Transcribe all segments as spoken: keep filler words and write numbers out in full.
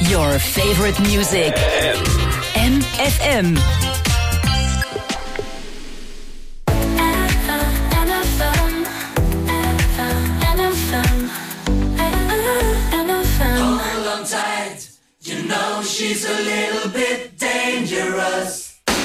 Your favorite music. M F M. Hold on tight, you know she's a little bit dangerous.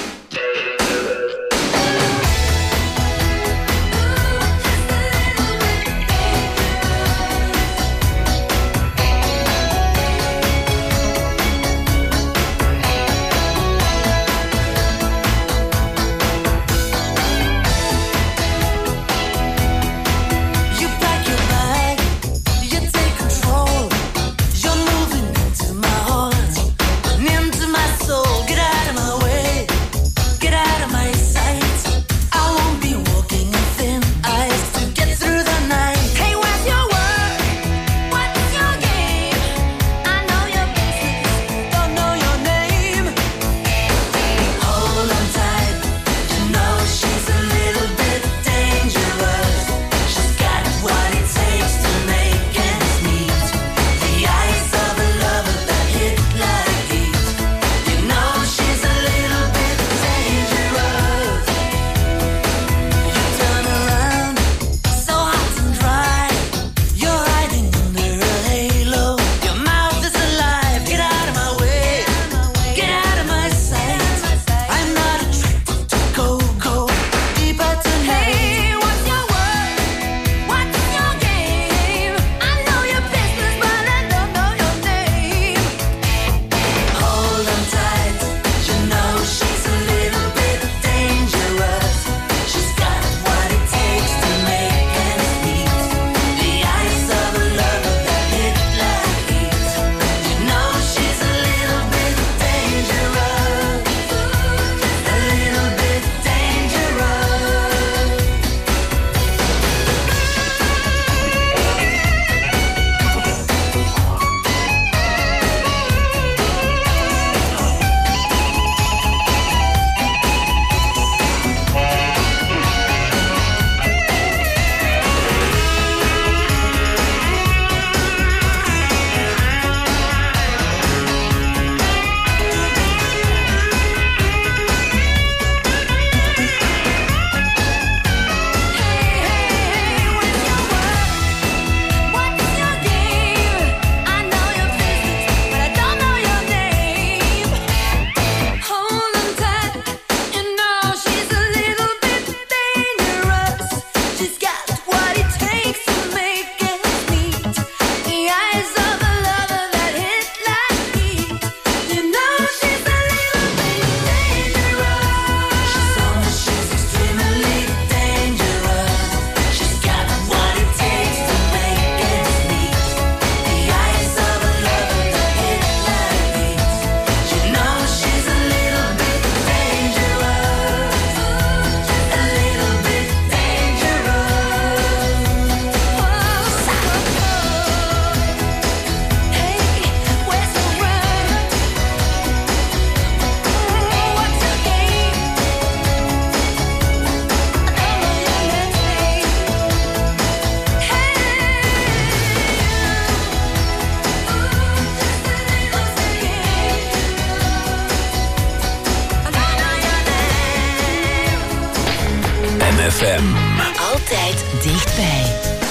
F M. Altijd dichtbij.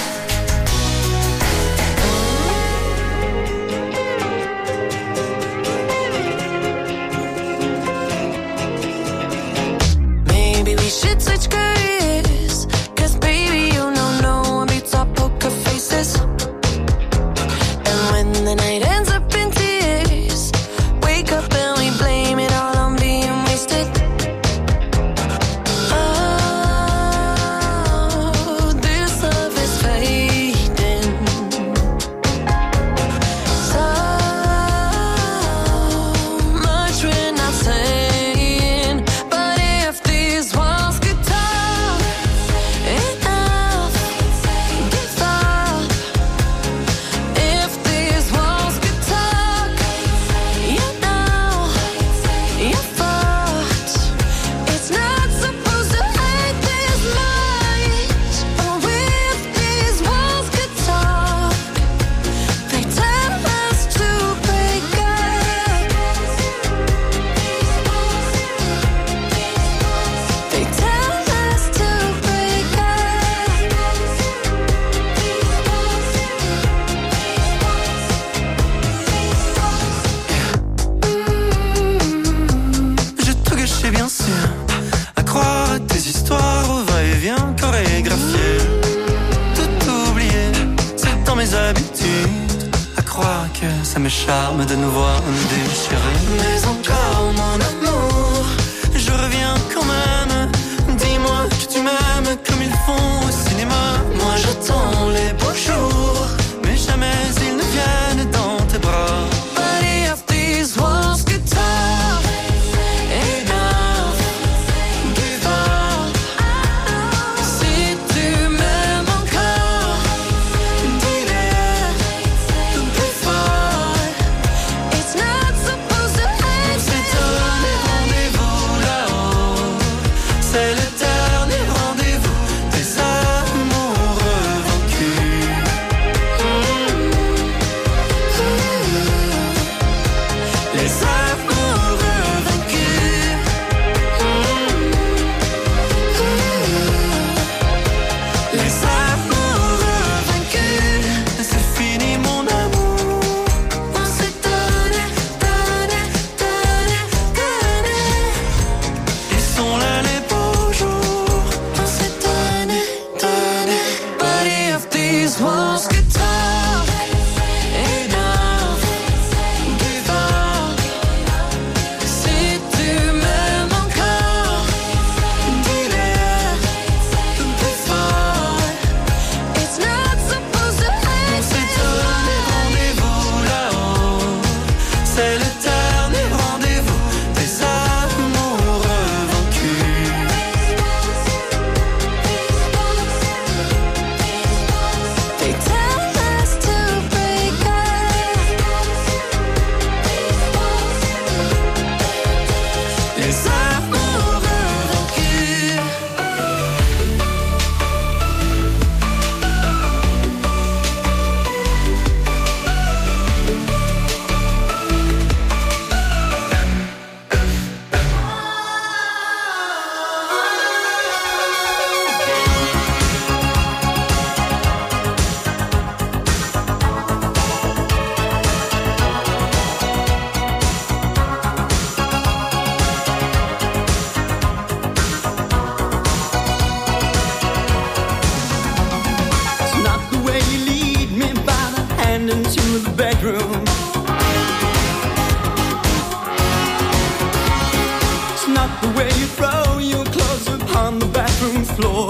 Maybe we should switch careers, 'cause baby you know no one beats our poker faces. And when the night ends up in tears, wake up and we blame it all on being wasted. Oh, this love is fading. So much we're not saying, but if these walls could talk, l'habitude à croire que ça me charme de nous voir nous déchirer. Mais encore mon amour, je reviens quand même. Dis-moi que tu m'aimes comme ils font au cinéma. Moi j'attends les beaux jours, mais jamais ils ne viennent dans tes bras. Buddy of these walls get tough. Enough, give up. Si tu m'aimes encore, dis-le plus fort. It's not supposed to end. C'est donné rendez-vous là-haut. C'est le dernier rendez-vous des amoureux vaincus. Les amoureux vaincus. Les amoureux vaincus. C'est fini mon amour. On s'est donné, donné, donné, donné. Ils sont là les beaux jours. On s'est donné, donné. Buddy of these walls get tough. Enough, give up. Si tu m'aimes encore, dis-le plus fort. It's not supposed to end. C'est donné rendez-vous là-haut. C'est le dernier rendez-vous des amoureux vaincus. They tell us to break up. Les amoureux vaincus. It's not the way you lead me by the hand into the bedroom. It's not the way you throw your clothes upon the bathroom floor.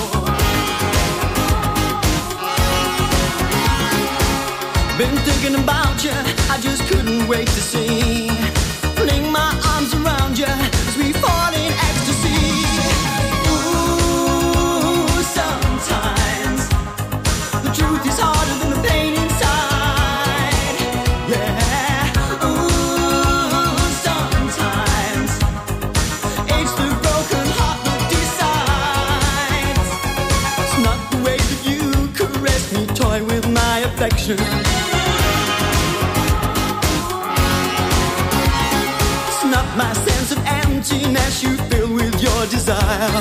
Been thinking about you, I just couldn't wait to see. Fling my arms around you as we fall in ecstasy. Ooh, sometimes the truth is harder than the pain inside. Yeah. Ooh, sometimes it's the broken heart that decides. It's not the way that you caress me, toy with my affection. It's not my sense of emptiness you fill with your desire.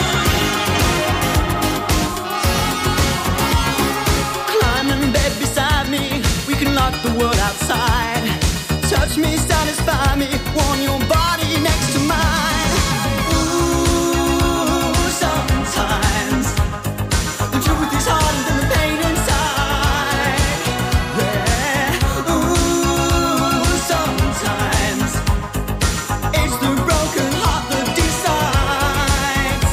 Climb in bed beside me, we can lock the world outside. Touch me, satisfy me, warm your body next to mine. Ooh, sometimes the truth is harder than the pain inside. Yeah. Ooh, sometimes it's the broken heart that decides.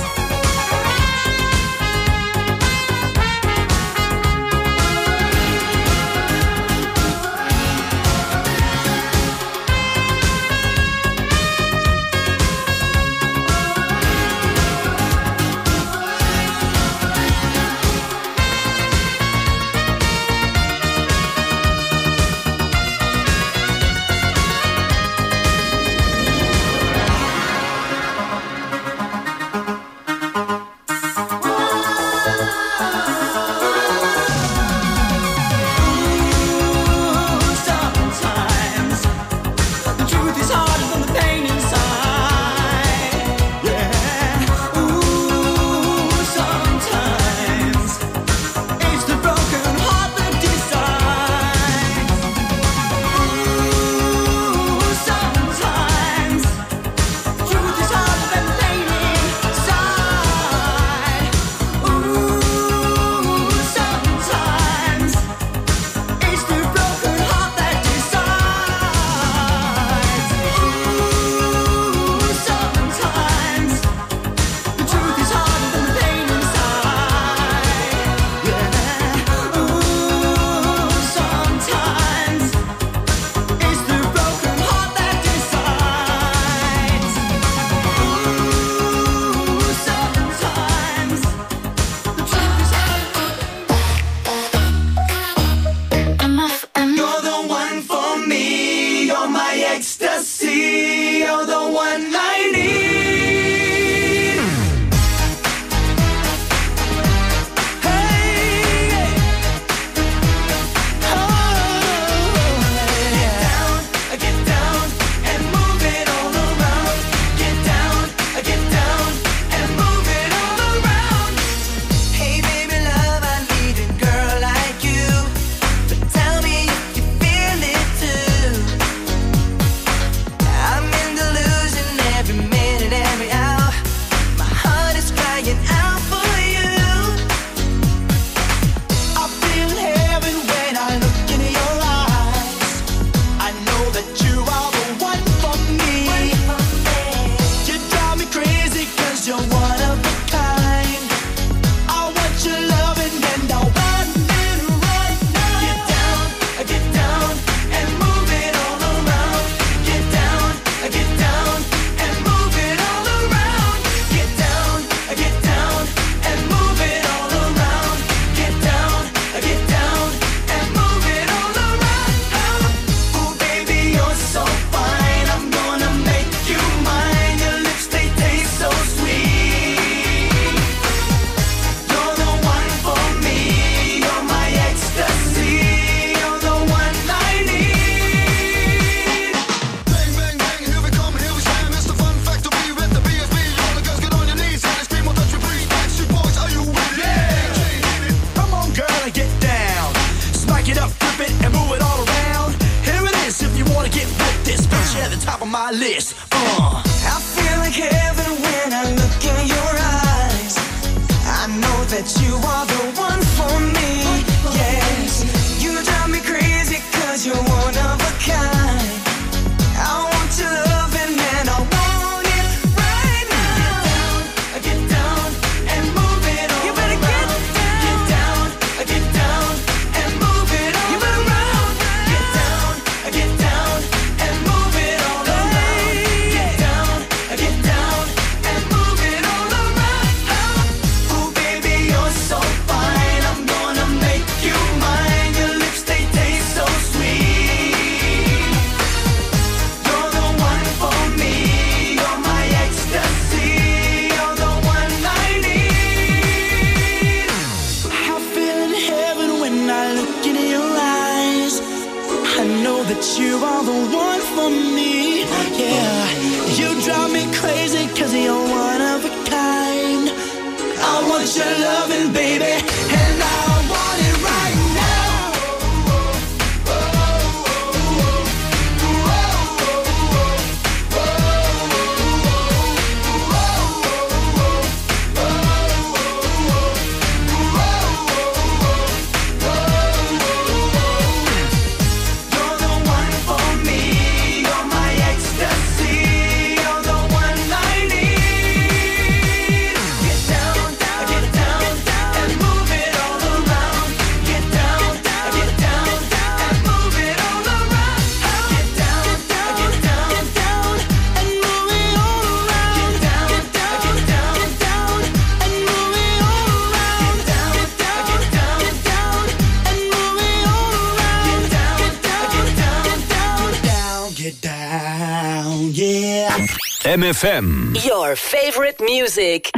this. Uh. I feel like heaven when I look in your eyes. I know that you are the one for me. Yes, you drive me crazy 'cause you're one of a kind. I want your loving and I want it right now. Get down, get down and move it all. You better get down, get down, get down and move it all. You better round, get down, get down and move it all around. Get down, get down and move it all around. Oh baby, you're so fine. I'm gonna make you mine. Your lips they taste so sweet. You're the one for me. You're my ecstasy. You're the one I need. I feel in heaven when I look in your eyes. I know that you are the one for me. Yeah, you drive me crazy 'cause you're one of a kind. I want your loving, baby, and I want it right now. You're the one for me. You're my ecstasy. You're the one I need. Get down, get down, and move it all around. Get down, get down, and move it all around. Get down, get down, and move it all around. Get down, get down, and move it all around. Get down, get down, and move it all around. Get down, get down, get down, yeah. M F M. Your favorite music.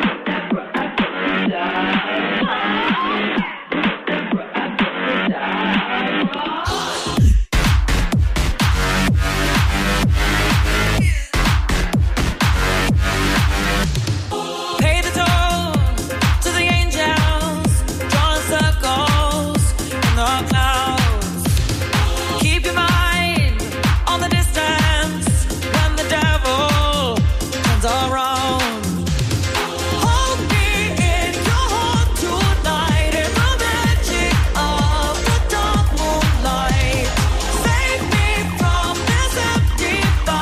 Pay the toll to the angels, drawing circles in the clouds. Keep your mind on the distance when the devil turns around. Hold me in your heart tonight in the magic of the dark moonlight. Save me from this empty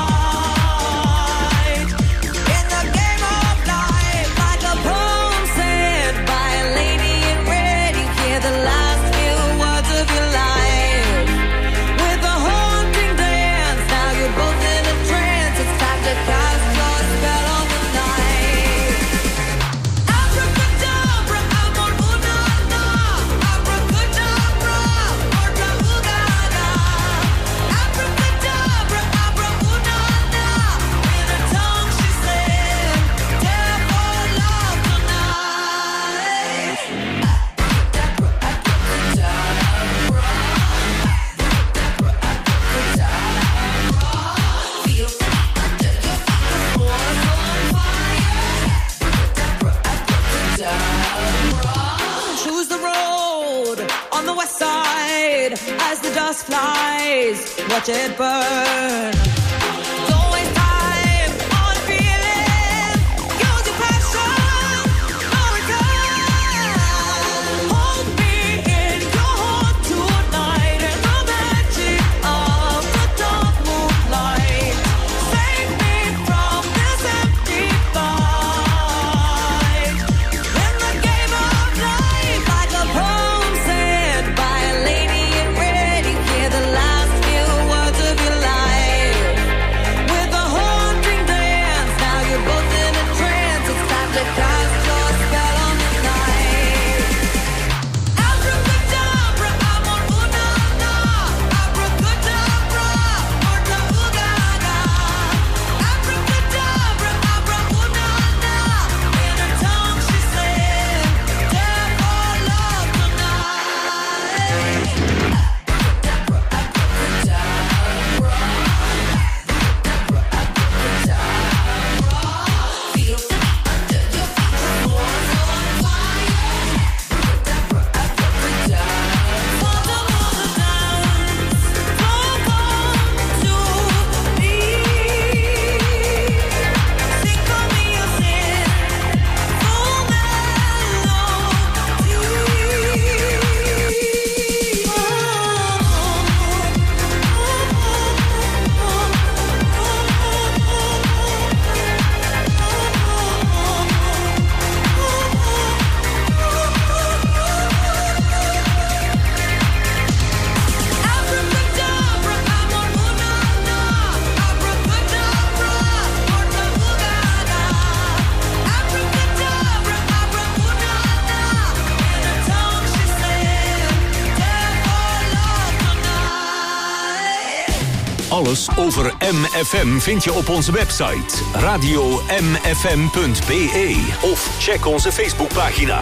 fight. In the game of life, like a poem said by a lady in red, you hear the last few words of your life. With a haunting dance, now you're both in a trance. It's time to cast your spell on the night. Abracadabra, amor una na. Abracadabra, orca ugada. Abracadabra, abra una na. In a tongue she said, devil love tonight. Choose the road on the west side as the dust flies. Watch it burn. Don't waste time on feeling. Use your passion, no return. Hold me in your heart tonight in the magic of the dark moonlight. Save me from this empty fight. In the game of life, like a poem said by a lady in red, you hear the last few words of your life. Alles over M F M vind je op onze website radio m f m punt b e of check onze Facebookpagina.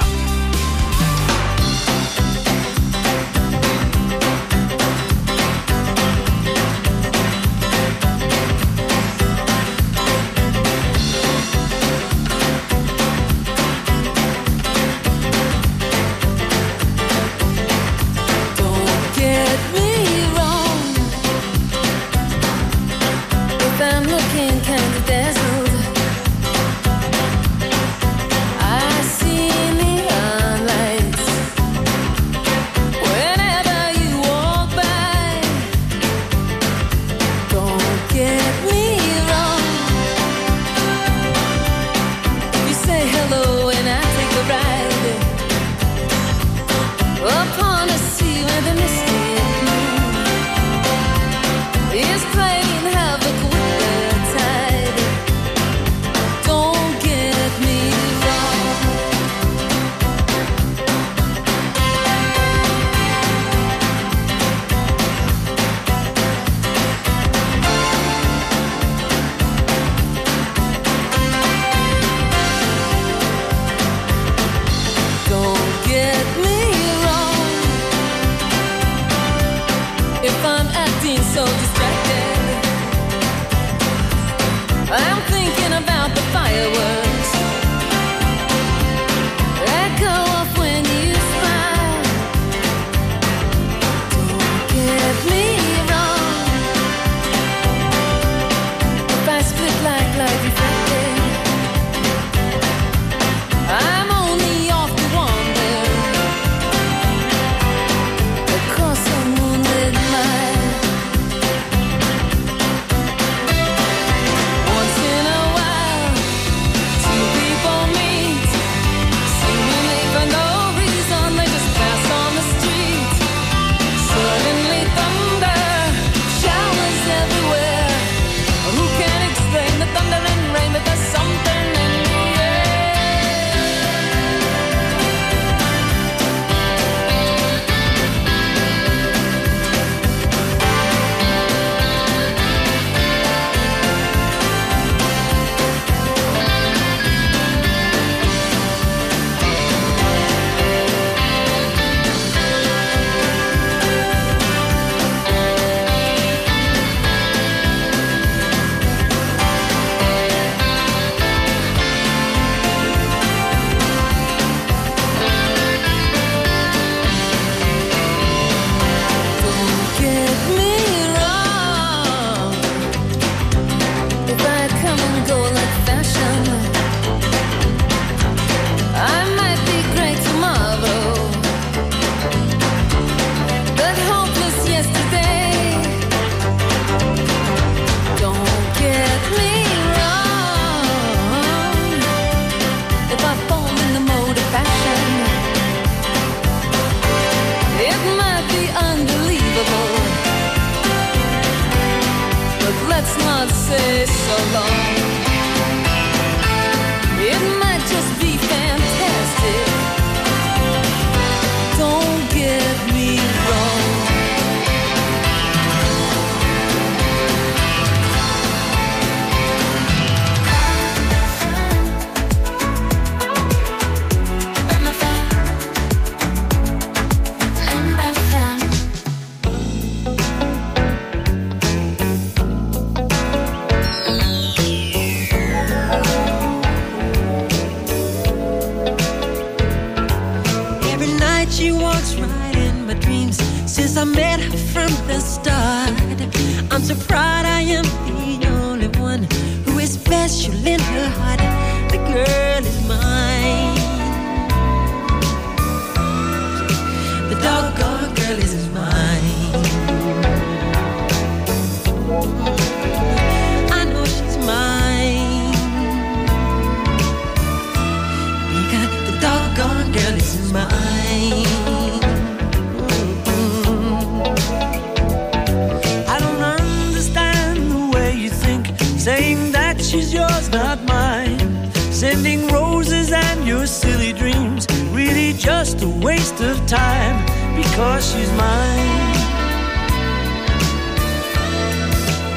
Sending roses and your silly dreams, really just a waste of time, because she's mine.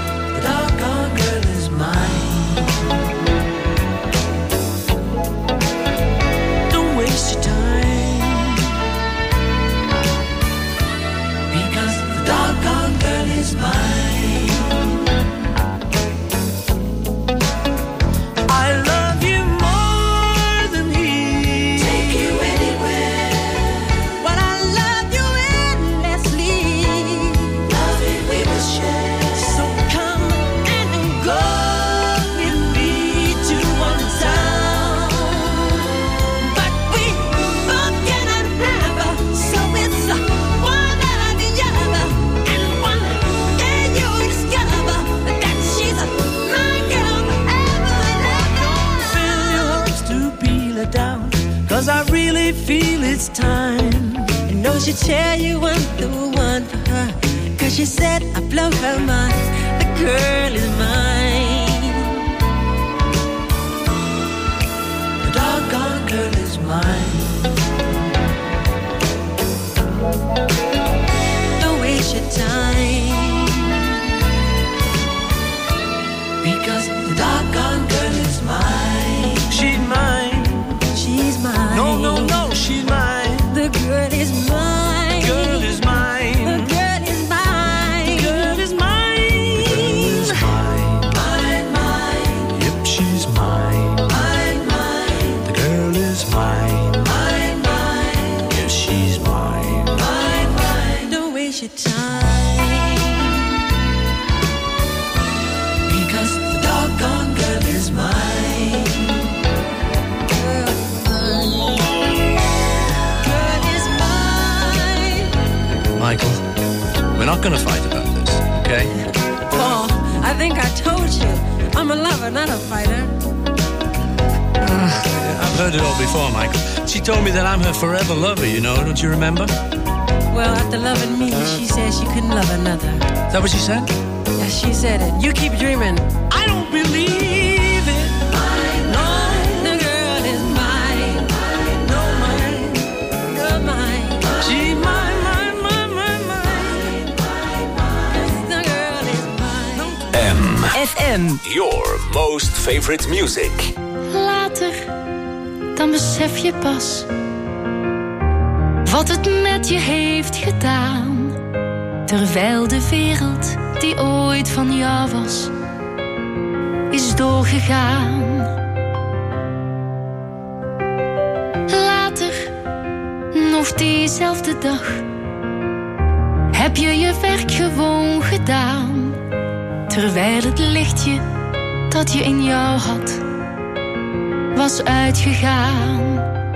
know she'd tell you I'm the one for her. Cause she said I blow her mind. The girl is mine. The doggone girl is mine. Don't waste your time. Because the doggone girl is mine. She's mine. She's mine. No, no, no, she's mine. The girl is mine. Girl is mine. The girl is mine. Girl is mine. Girl is mine. Mine, mine. Yep, she's mine. Mine, mine. The girl is mine. Mine, mine. Yes, she's mine. Mine, mine. Don't waste your time. Because the doggone girl is mine. Girl is mine. Girl is mine. Michael, we're not gonna fight about this, okay? Paul, I think I told you. I'm a lover, not a fighter. I've heard it all before, Michael. She told me that I'm her forever lover, you know, don't you remember? Well, after loving me, she said she couldn't love another. Is that what she said? Yeah, she said it. You keep dreaming. I don't believe it. Mine, mine. The girl is mine. No, mine. You're mine. She's mine, mine, mine, mine, mine. The girl is mine. M. F M. Your most favorite music. Later, dan besef je pas wat het met je heeft gedaan. Terwijl de wereld die ooit van jou was, is doorgegaan. Later, nog diezelfde dag, heb je je werk gewoon gedaan. Terwijl het lichtje dat je in jou had, was uitgegaan.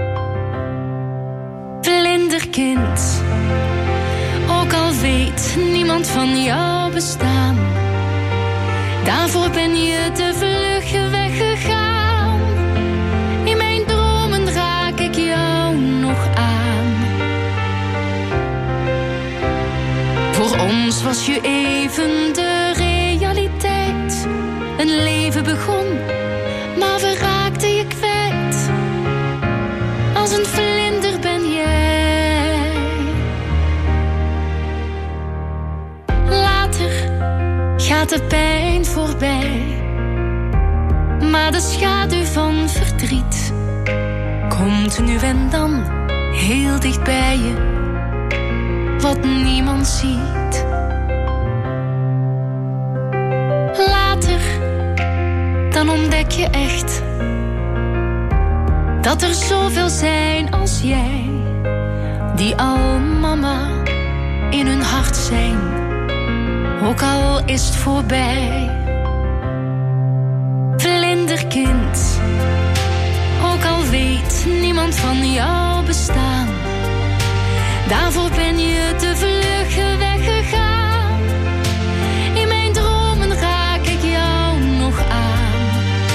Vlinderkind, ook al weet niemand van jouw bestaan, daarvoor ben je te vlug weggegaan. In mijn dromen raak ik jou nog aan. Voor ons was je even de realiteit. Een leven begon, maar we raakten je kwijt. Als een vlinder ben jij. Later gaat de pijn voorbij, maar de schaduw van verdriet komt nu en dan heel dicht bij je, wat niemand ziet. Later, dan ontdek je echt dat er zoveel zijn als jij, die al mama in hun hart zijn, ook al is het voorbij. Vlinderkind, ook al weet niemand van jouw bestaan, daarvoor ben je te vlug weggegaan. In mijn dromen raak ik jou nog aan.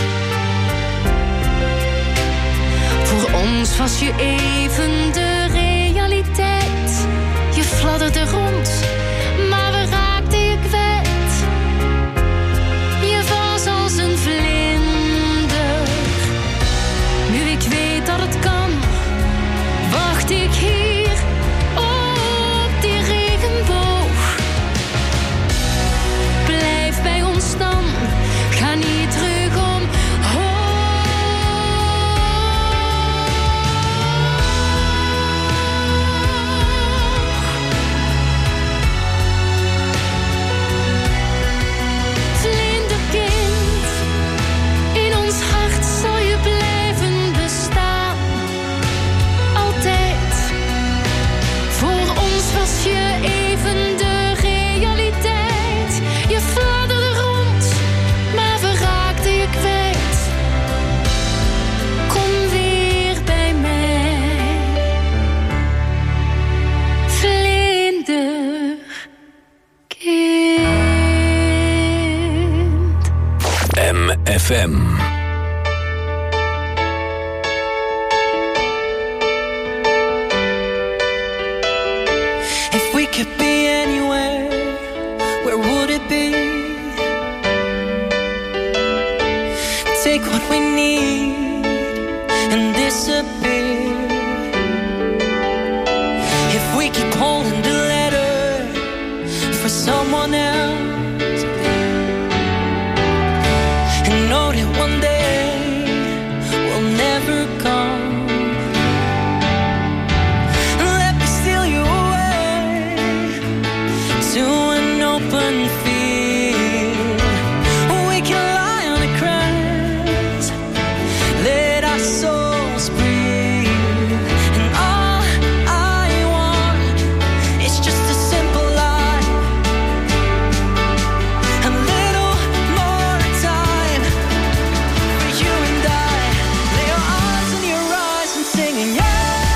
Voor ons was je even de realiteit. Je fladderde rond, maar we raakten je kwijt. Je was als een vlinder. Nu ik weet dat het kan, wacht ik hier op die regenboog. Blijf bij ons dan, ga niet terug omhoog. Vlinderkind, in ons hart zal je blijven bestaan. Altijd. Voor ons was je even de realiteit. Je fladderde rond, maar we raakten je kwijt. Kom weer bij mij. Vlinderkind. M F M. could be anywhere, where would it be? Take what we need and disappear. If we keep holding the letter for someone else, and know that one day will never come. Let me steal you away to an open field. We can lie on the grass, let our souls breathe. And all I want is just a simple life, a little more time for you and I. Lay your arms in your eyes and singing, yeah.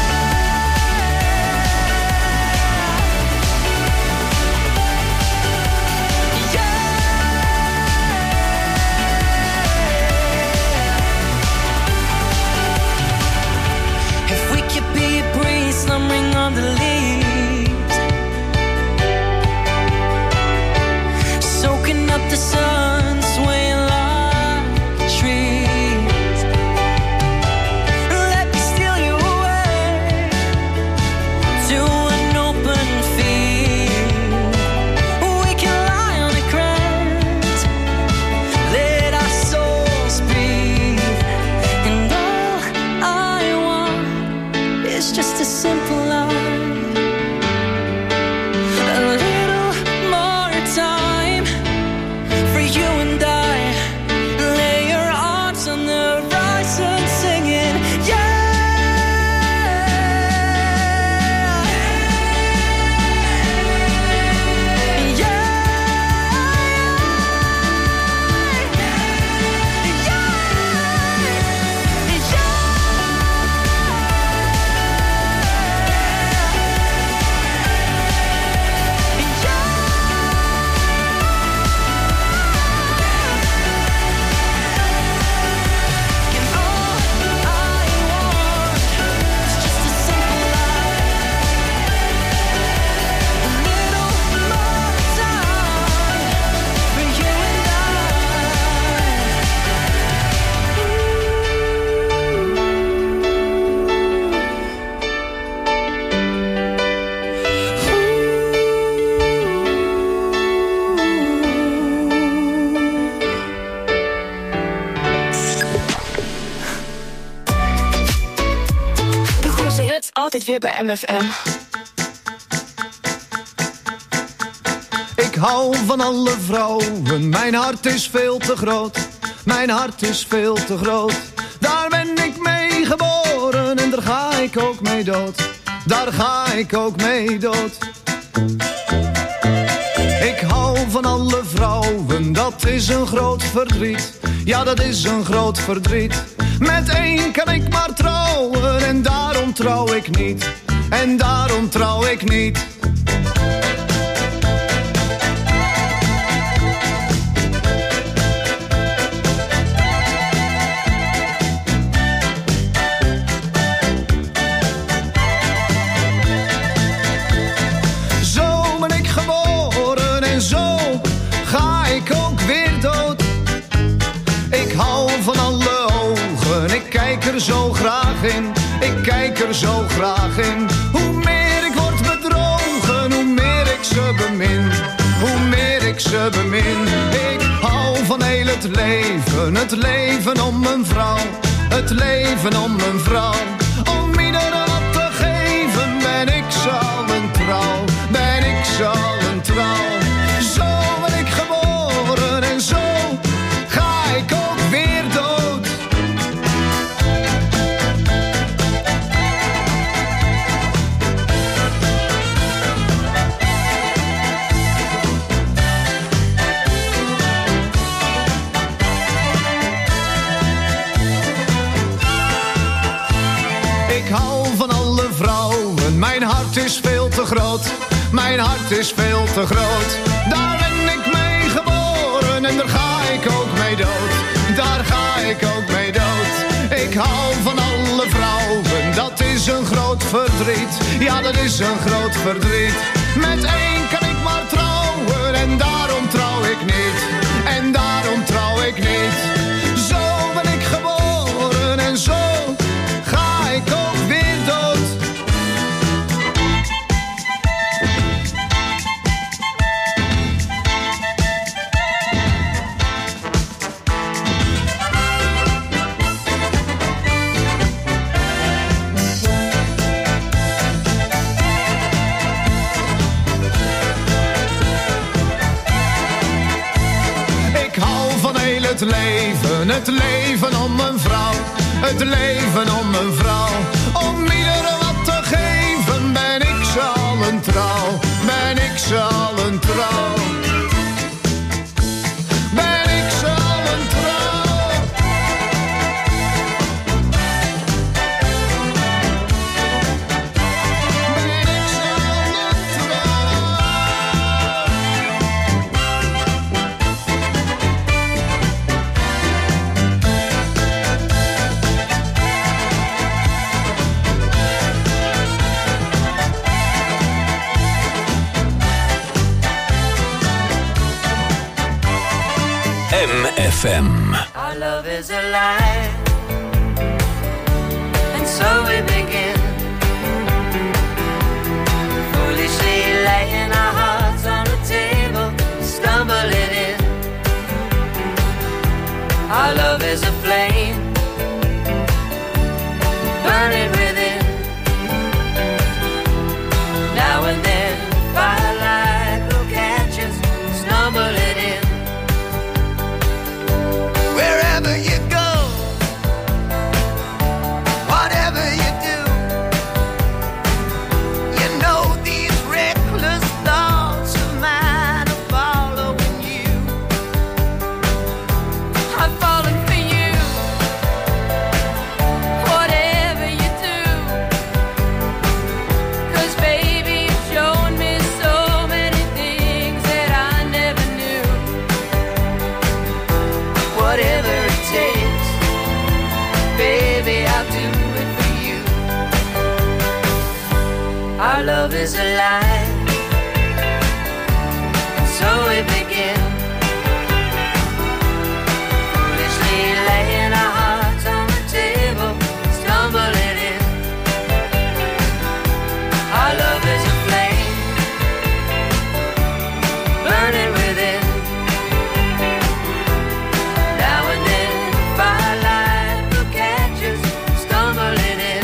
If we could be a breeze slumbering on the leaves, soaking up the sun, swaying like trees. Let me steal you away to an open field. We can lie on the grass, let our souls breathe. And all I want is just a simple life, a little more time for you and I. Lay your arms on the horizon, singing, yeah. De grootste hits altijd weer bij M F M. Ik hou van alle vrouwen, mijn hart is veel te groot. Mijn hart is veel te groot. Daar ben ik mee geboren en daar ga ik ook mee dood. Daar ga ik ook mee dood. Ik hou van alle vrouwen, dat is een groot verdriet. Ja, dat is een groot verdriet. Met één kan ik maar trouwen en daarom trouw ik niet. En daarom trouw ik niet. Zo ben ik geboren en zo ga ik ook weer dood. Ik hou van alle ogen, ik kijk er zo graag in. Ik kijk er zo graag in. Hoe meer ik word bedrogen, hoe meer ik ze bemin. Hoe meer ik ze bemin. Ik hou van heel het leven, het leven om een vrouw. Het leven om een vrouw. Om iedereen wat te geven ben ik zo een trouw. Ben ik zo een trouw. Zo ben ik geboren en zo ga ik ook weer dood. Ik hou van alle vrouwen, mijn hart is veel te groot. Mijn hart is veel te groot. Daar ben ik mee geboren en daar ga ik ook mee dood. Daar ga ik ook mee dood. Ik hou van alle vrouwen, dat is een groot verdriet. Ja, dat is een groot verdriet. Met één kan ik maar trouwen en daarom trouw ik niet. En daarom trouw ik niet. Zo ben ik geboren en zo ga ik ook weer dood. Het leven, het leven om een vrouw, het leven om een vrouw. Om iedereen wat te geven, ben ik ze allen trouw, ben ik ze allen trouw. Ben ik ze allen trouw. Ben ik ze allen trouw. M F M. Our love is a lie, and so we begin, foolishly laying our hearts on the table, stumbling in. Our love is a flame, burning within. Now and then, firelight will catch us, stumbling in. Wherever you go, whatever you do, you know these reckless thoughts of mine are following you. I'm falling for you, whatever you do, 'cause baby you've shown me so many things that I never knew. Whatever it takes, baby, I'll do it for you. Our love is a lie, so we begin, foolishly laying our hearts on the table, stumbling in. Our love is a flame, burning within. Now and then, firelight will catch us, stumbling in.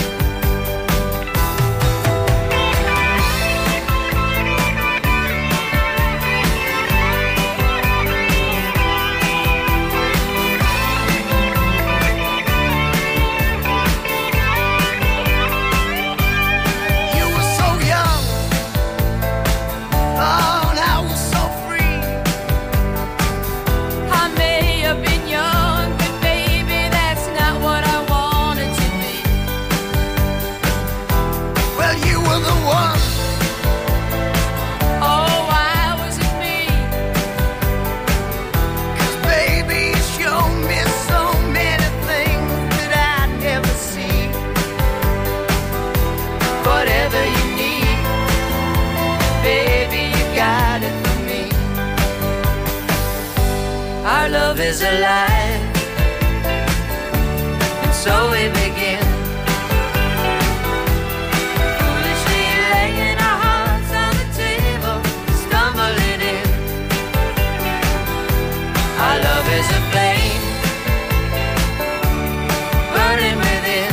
You were so young, oh, now we're so free. I may have been young, but baby, that's not what I wanted to be. Well, you were the one. Oh, why was it me? 'Cause baby, you showed me so many things that I'd never see. Whatever you need, baby, you got it for me. Our love is a lie, and so we begin, foolishly laying our hearts on the table, stumbling in. Our love is a flame, burning within.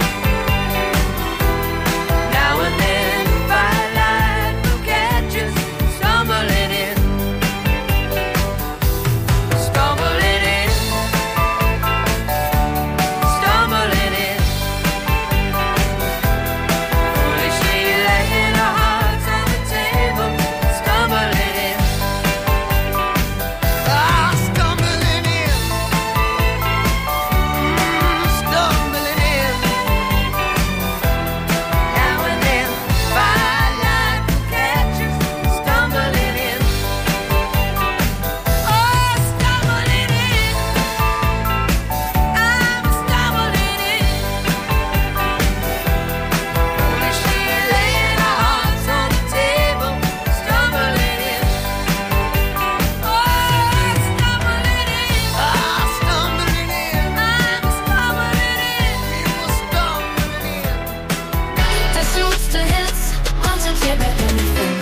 Now and then, firelight will catch us, stumbling in. Stumbling in, stumbling in. weer bij M F M.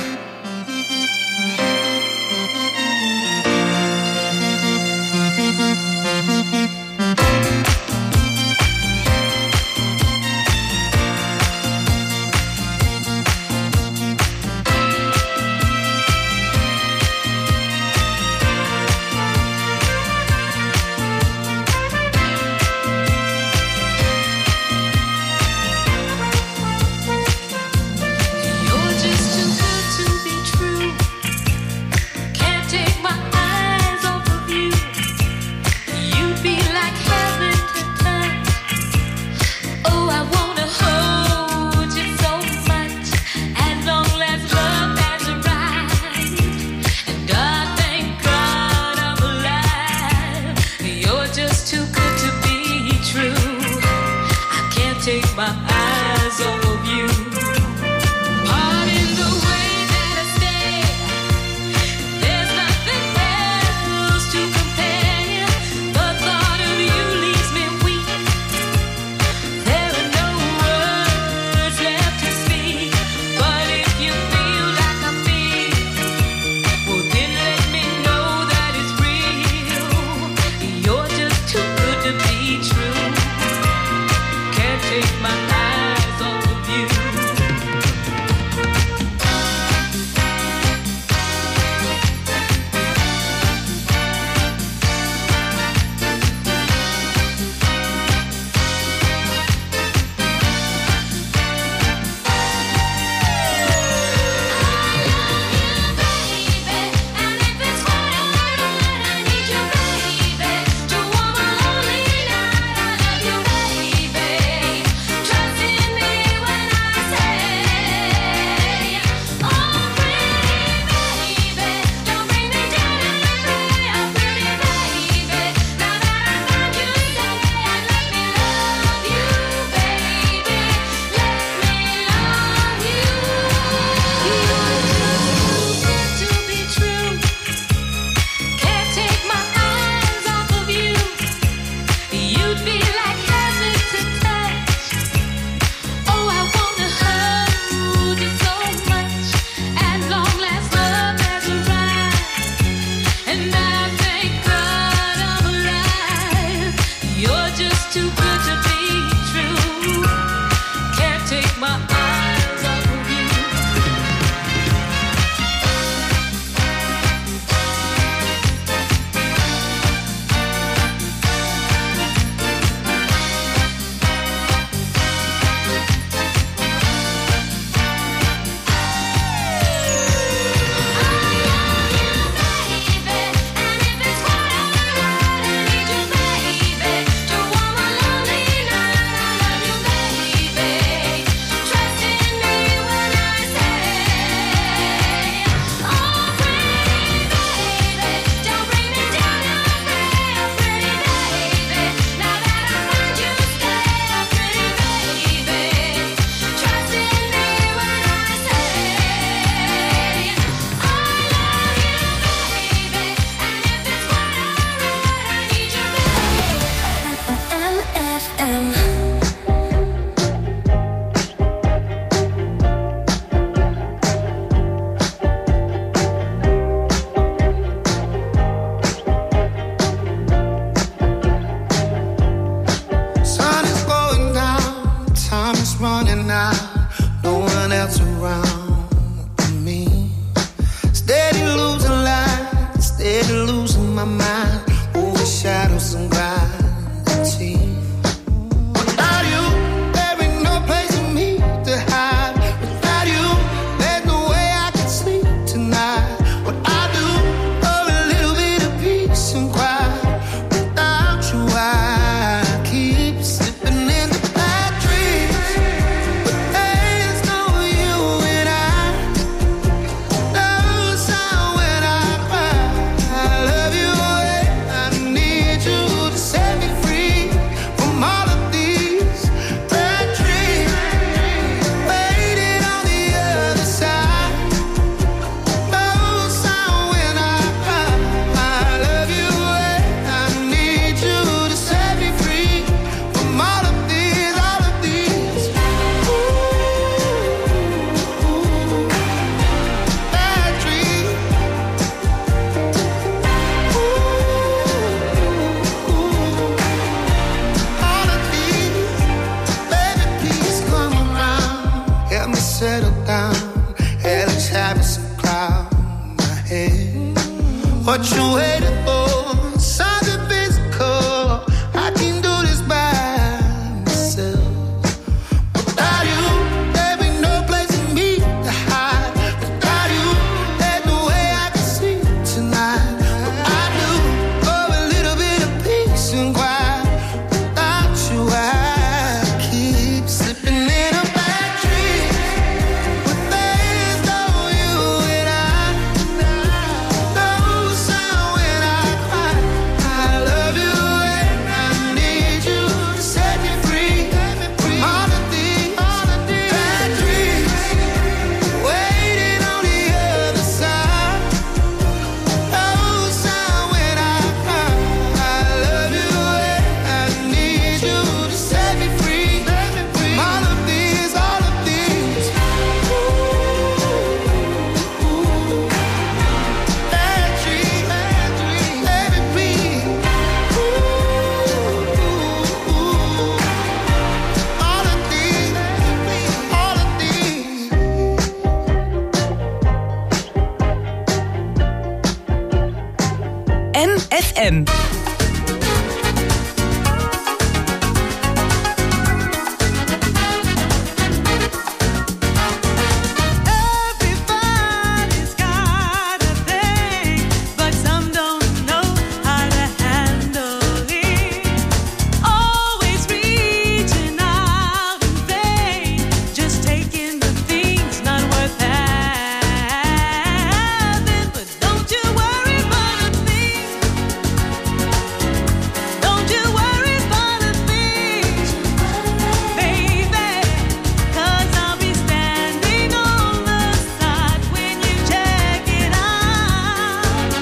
When I what you're waiting for. Something physical, I can do this by myself. Without you, there be no place for me to hide. Without you, there's no way I can sleep tonight. But I do for a little bit of peace and quiet. Without you, I keep slipping in a bad dream. But there's no you and I. No sound when I cry. I love you and I need you to set me free from all of these bad dreams waiting on the other side. No sound when I cry. I love you and I need you to set me free from all of these, all of these bad dreams, bad dreams. Let me be. All of these, all of these. M F M. Everybody's got a thing, but some don't know how to handle it. Always reaching out in vain, just taking the things not worth having. But don't you worry about a thing. Don't you worry about a thing, baby. 'Cause I'll be standing on the side when you check it out.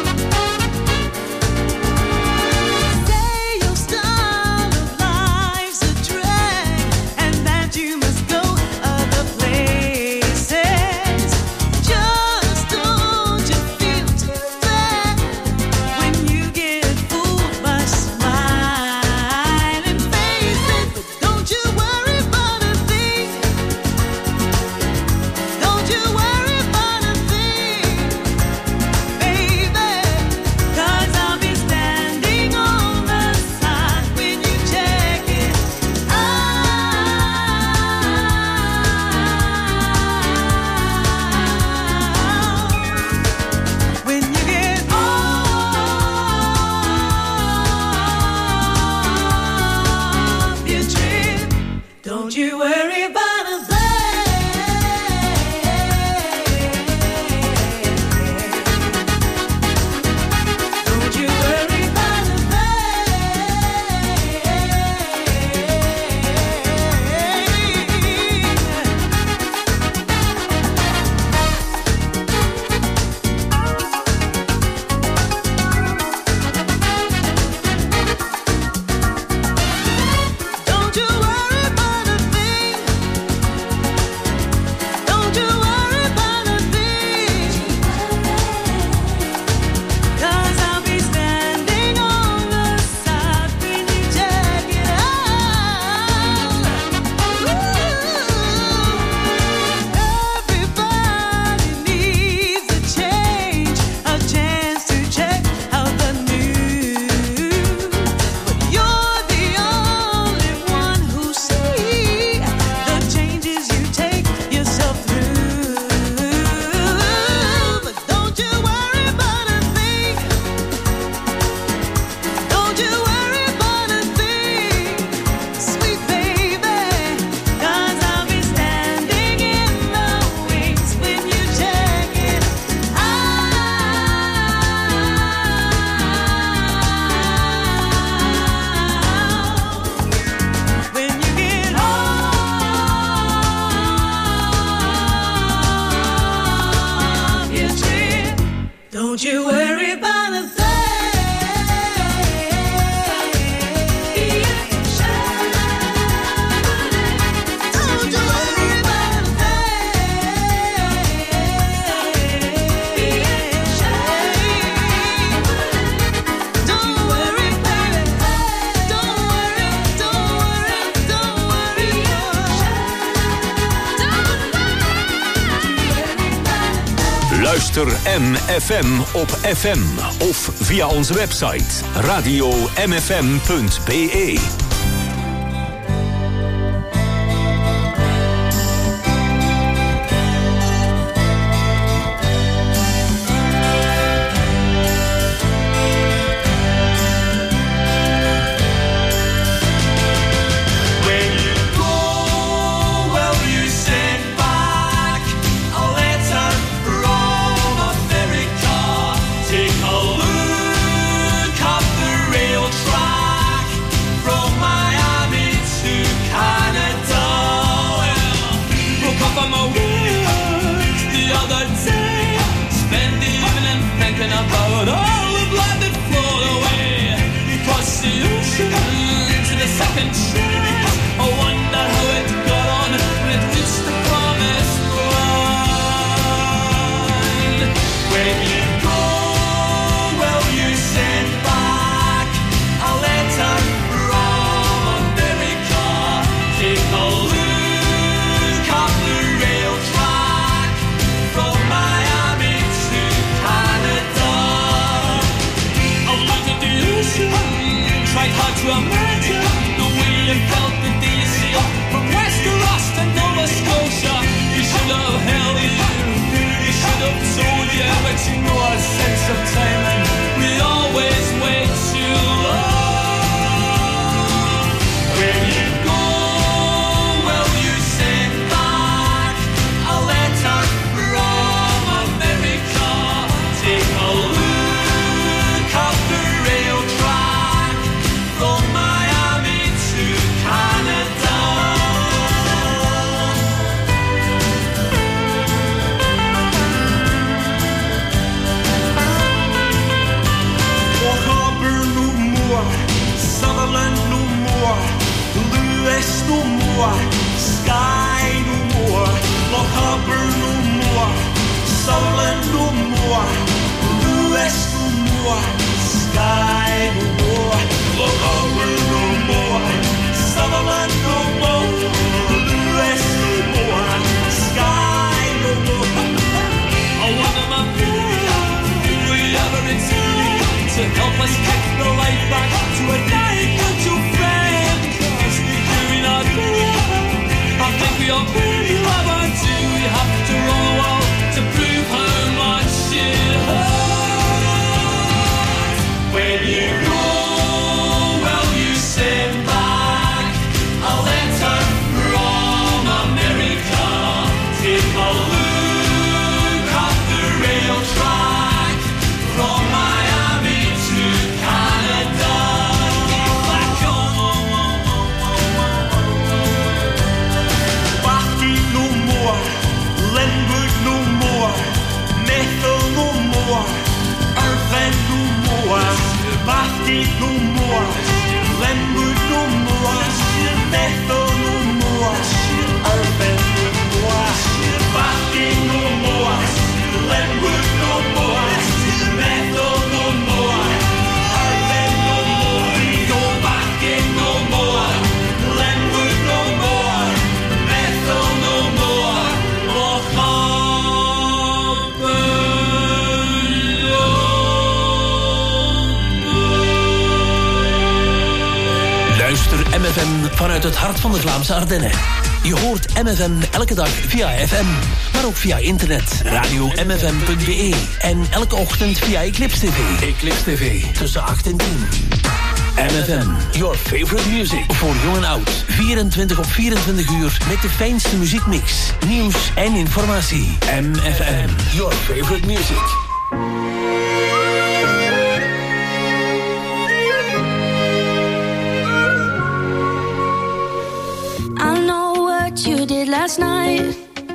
Say your style of life's a drag and that you must go other places. Just don't you feel too bad when you get fooled by smiling faces. But don't you worry about a thing. Don't you worry about a thing, baby. 'Cause I'll be standing on the side when you check it out. When you get off your trip, don't you worry about a thing. Don't you worry about a Don't you worry about a thing. Don't you worry about a thing. 'Cause I'll be standing on the side when you check it out. Everybody needs a change, a chance to check out the news. But you're the only one who see the changes you take yourself through. But don't you worry about a thing. Don't you worry about a thing, sweet baby. 'Cause I'll be standing in the wings when you check it out. When you get off your trip, don't you worry about a thing. Don't you worry about a thing. Don't worry about it. Don't worry, don't worry, don't worry. Don't worry. Luister M F M op F M of via onze website radio m f m punt b e. About all the blood that flowed away across the ocean to the second chance. I wonder how it got on when it reached the promised land. When you go, will you send back a letter from America? Take a look at the rail track from Miami to Canada. Tried hard to imagine the way you felt the day you sailed from west to Ross to Nova Scotia. You should have held you, you should have told you, but you know our sense of timing. We always wait too long. When you go, will you send back a letter from America? Take a look at the rail track from Miami to Canada. Walk Harbour no more, Sutherland no more, Lewis no more, Skye no more. Loch Harbour no more, Sutherland no more, Lewis no more, Skye no more. Loch Harbour no more, Sutherland no more, Lewis no more, Skye no more. I wonder my friend, will you ever return to help us kick the life back to a dying mutual friend? 'Cause we're not good. I think we all really love our two. We have to roll a wall to prove how much it hurts. When you go, will you send back a letter from America? Take a look at the rail track from Miami to Canada. Back on. Bathgate no more, Linwood no more, Methil no more, Irvine no more. Bathgate no more, Linwood no more, Methil no more, Irvine no more. Bathgate no more, Linwood no more, Methil no more, Irvine no more. We go Bathgate no more, Linwood no more, Methil no more. Loch Harbour no more. Luister M F M vanuit het hart van de Vlaamse Ardennen. Je hoort M F M elke dag via F M, maar ook via internet, radio m f m punt b e en elke ochtend via Eclipse T V. Eclipse T V, tussen acht en tien. M F M, your favorite music. Voor jong en oud, vierentwintig op vierentwintig uur met de fijnste muziekmix, nieuws en informatie. M F M, your favorite music. I know what you did last night.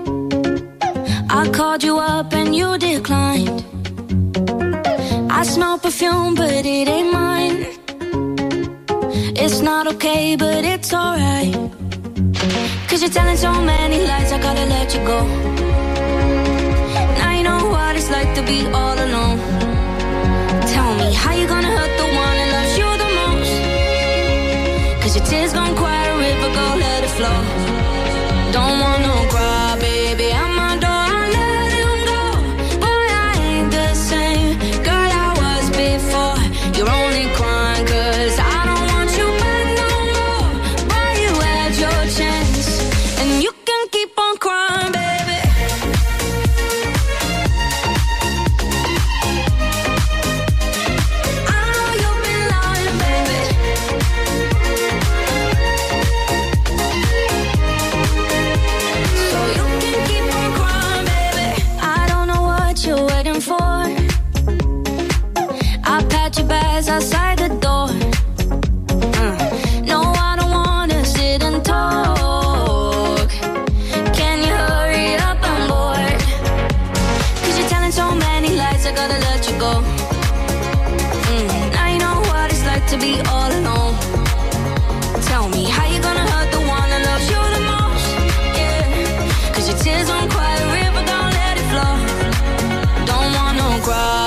I called you up and you declined. I smell perfume but it ain't mine. It's not okay but it's alright. Cause you're telling so many lies, I gotta let you go. Now you know what it's like to be all alone. Tell me, how you gonna hurt the one that loves you the most? Cause your tears gon' quiet a river, go let it flow. Don't wanna cry, baby, I'm my door, I let him go. Boy,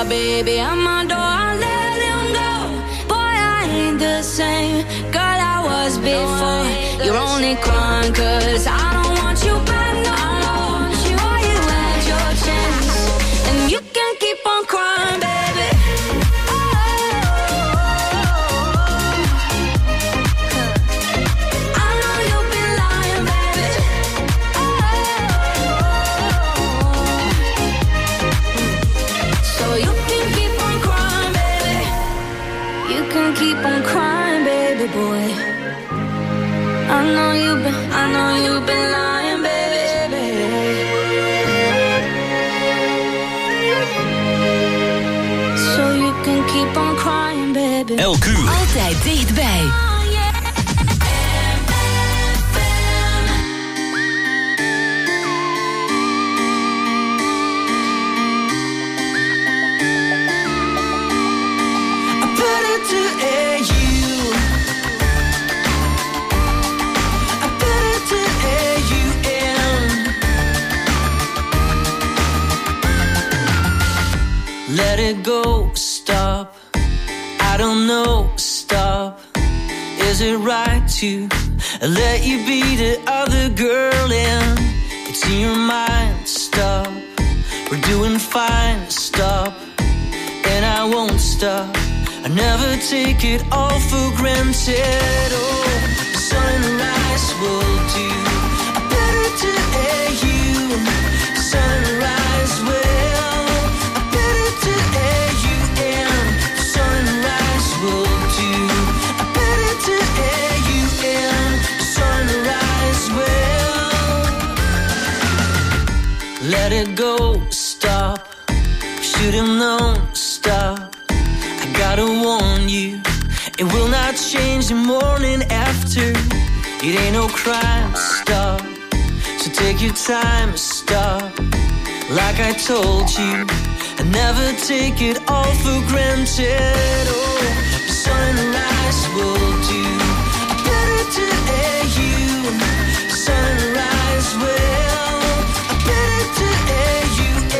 baby, I'm my door, I let him go. Boy, I ain't the same girl I was before. You're only crying cause I don't want you back no more. Boy, you had your chance, and you can keep on crying, baby. I know you've been lying, baby. So you can keep on crying, baby. You can keep on crying, baby boy. I know you've been, I know you've been lying, baby. So you can keep on crying, baby. Elk uur. Altijd dichtbij. Let it go, stop. I don't know, stop. Is it right to let you be the other girl and it's in your mind, stop. We're doing fine, stop. And I won't stop. I never take it all for granted. Oh, the sunrise will do. I better to air you. The sunrise will. Let it go, stop. Should have known, stop. I gotta warn you, it will not change the morning after. It ain't no crime, stop. So take your time, stop. Like I told you, I never take it all for granted. Oh, the sunrise will do. Better to air you. Sunrise will. Better to air